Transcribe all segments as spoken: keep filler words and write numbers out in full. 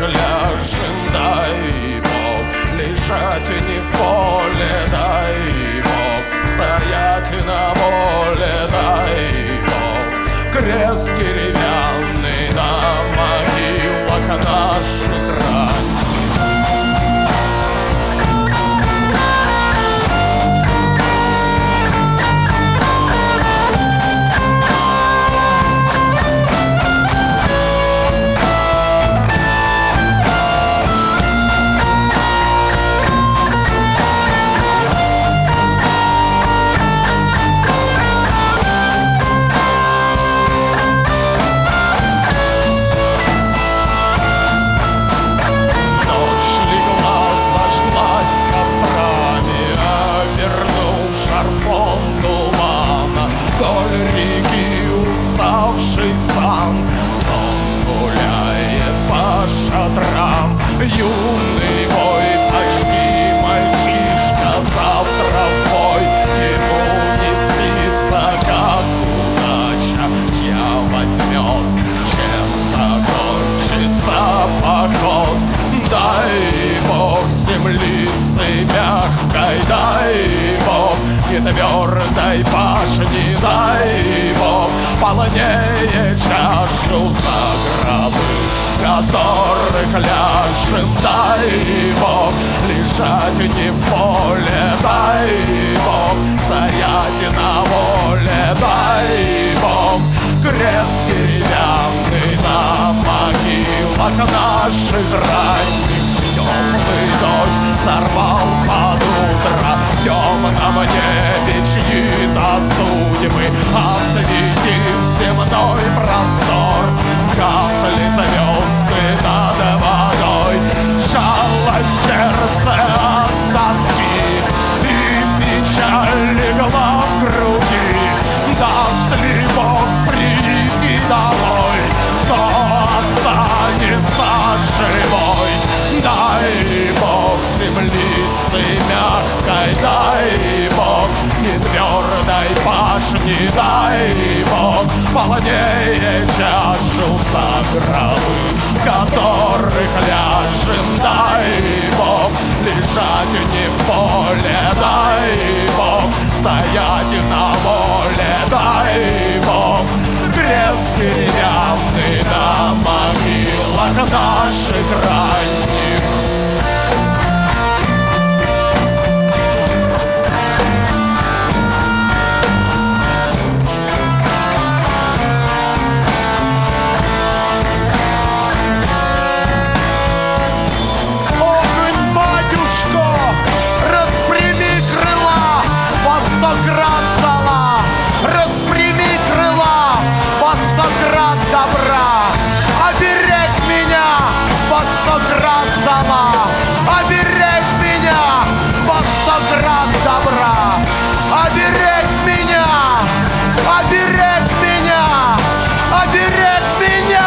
ляжем, дай Бог, лежать не в поле, дай Бог, стоять на воле, дай Бог, крест деревянный на могилах наших ранних. Сон гуляет по шатрам, юный бой, почти мальчишка, завтра в бой. Ему не спится, как удача, чья возьмет, чем закончится поход. Дай Бог землицы мягкой, дай Бог нетвердой башни, дай Бог полнее чашу за гробы, которых ляжем, дай Бог лежать не в поле, дай Бог стоять на воле, дай Бог крест деревянный на могилах наших ранних. Теплый дождь сорвал под утро, в темном небе чьи-то судьбы, осветив земной простор. Гасли звезды над водой, жалость в сердце от тоски и печаль легла в груди. Даст ли Бог прийти домой, кто останется живой? Дай Бог землицы мягкой, дай Бог нетвердой башни, дай Бог полнее чашу за гробы, которых ляжем, дай Бог лежать не в поле, дай Бог стоять на воле, дай Бог крест деревянный на могилах наших ранних. Оберег меня во сто крат добра, оберег меня, оберег меня, оберег меня.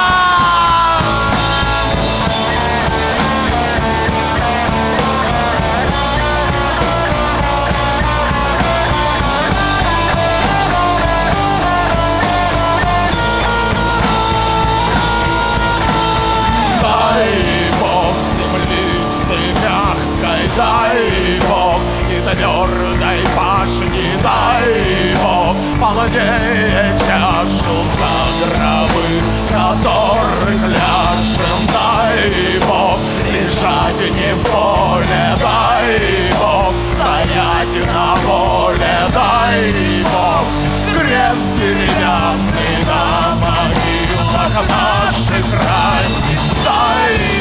Дай Бог нетвердой башни, дай Бог полнее чашу за гробы, которых ляжем, дай Бог лежать не в поле, дай Бог стоять на воле, дай Бог крест деревянный на могилах наших ранних, дай